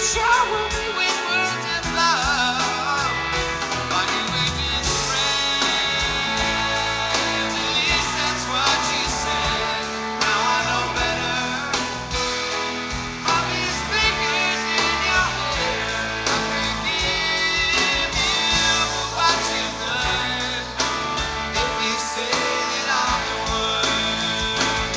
shower me with words of love. Are you his friend? At least that's what you said. Now I know better. From his fingers in your hair, I forgive you for what you've done. If you say that I'm the one,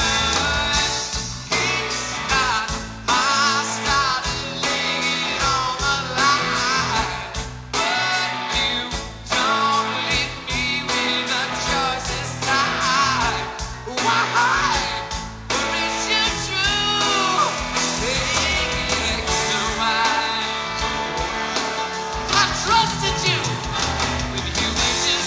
he's not my style to lay it on the line. But you don't leave me with a choice this time. Why? Wouldn't you true? Take no mind. I trusted you with humans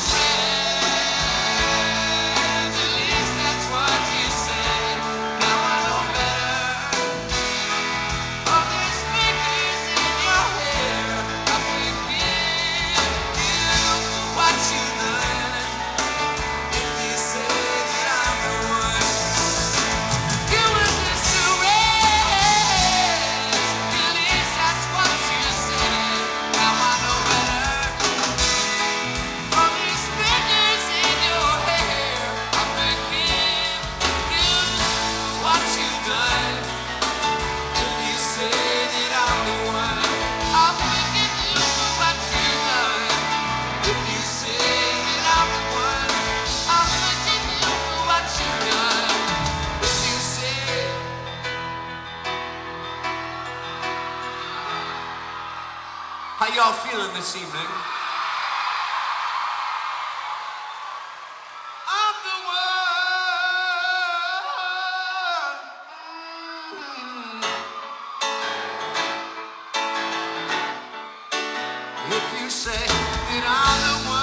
friends. At least that's what you said. Now I know better. All these fingers in your hair, I forgive you for what you've done. If you say that I'm the one, you were just a rest. At least that's what you said. Now I know better. From these fingers in your hair, I forgive you for what you've done. If you say that I'm the one, I'll forgive you for what you've done. If you say that I'm the one, I'll forgive you for what you've done. If you say. How y'all feeling this evening? I'm the one. If you say that I'm the one.